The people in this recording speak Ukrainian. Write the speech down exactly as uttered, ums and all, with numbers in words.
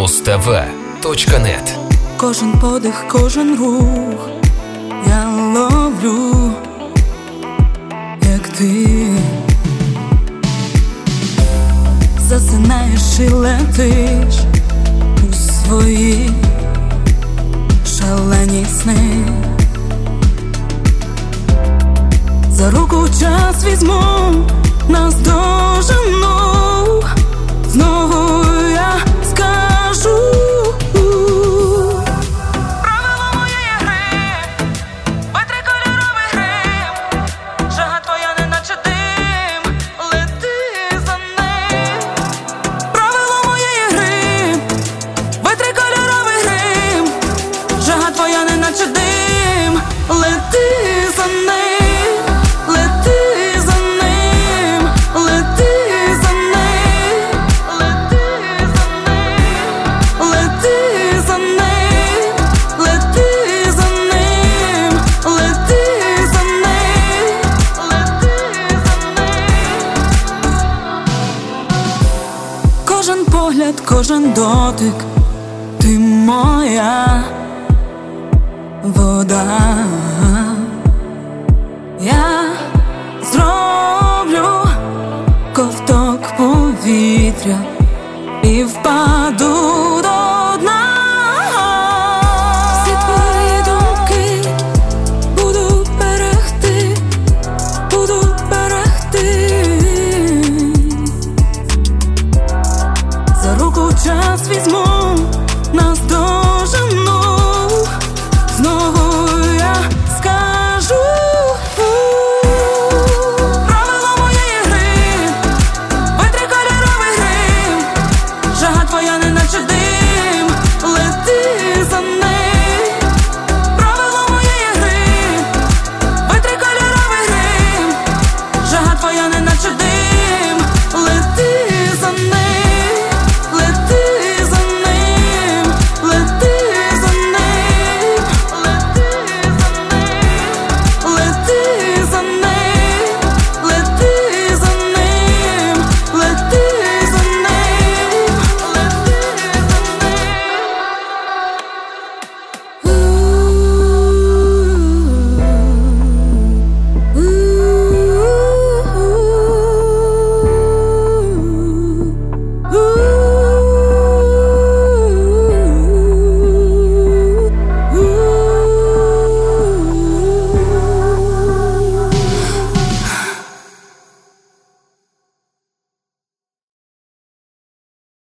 муз-тв точка нет. Кожен подих, кожен рух я ловлю, як ти засинаєш і летиш у свої шалені сни. За руку час візьму, нас дожену, знову я скажу. Правила моєї гри, витри кольоровий грим, жага твоя неначе дим, лети за ним. Правила моєї гри, витри кольоровий грим, жага твоя неначе дим, лети за ним. Кожен погляд, кожен дотик, ти моя вода. Я зроблю ковток повітря